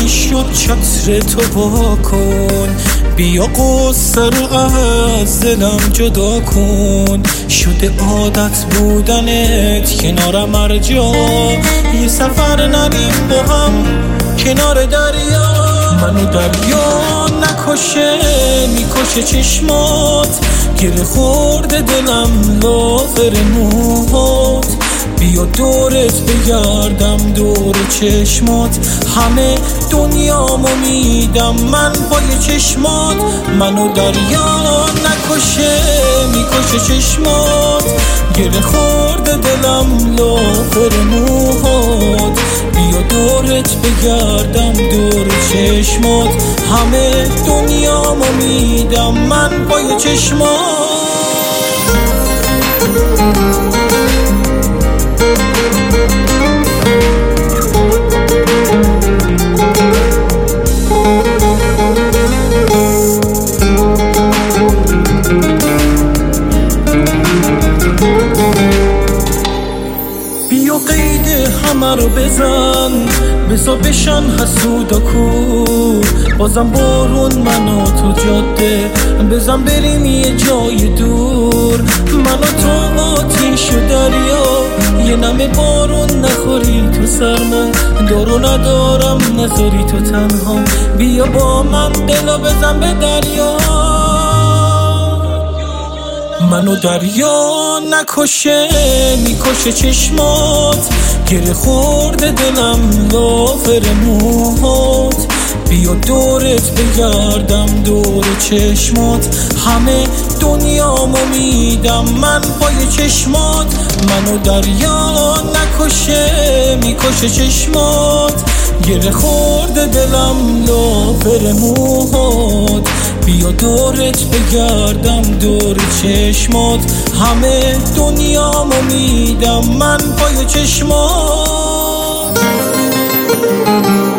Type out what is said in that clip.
شد چتر تو وا کن، بیا قصه رو از دلم جدا کن. شده عادت بودنت کنارم هر جا، یه سفر نریم با هم کنار دریا. منو دریا نکشه، میکشه چشمات، گره خورده دلم لاغر موهات. بیا دورت بگردم دور چشمات، همه دنیامو میدم من پای چشمات. منو دریا نکشه، میکشه چشمات، گره خورده دلم لاغر موهات. بیا دورت بگردم دور چشمات، همه دنیامو میدم من پای چشمات. بیا قید همه رو بزن، بزا بشن حسود و کور. بازم بارون منو تو جاده، بزن بریم یه جای دور. منو تو آتیش و دریا، یه نمه بارون نخوری تو سرما. دارو ندارم نذاری تو تنها، بیا با من دلو بزن به دریا. منو دریا نکشه، میکشه چشمات، گره خورده دلم لاغر موهات. بیا دورت بگردم دور چشمات، همه دنیامو میدم من پای چشمات. منو دریا نکشه، میکشه چشمات، گره خورده دلم لاغر موهات. بیا دورت بگردم دور چشمات، همه دنیامو میدم من پای چشمات.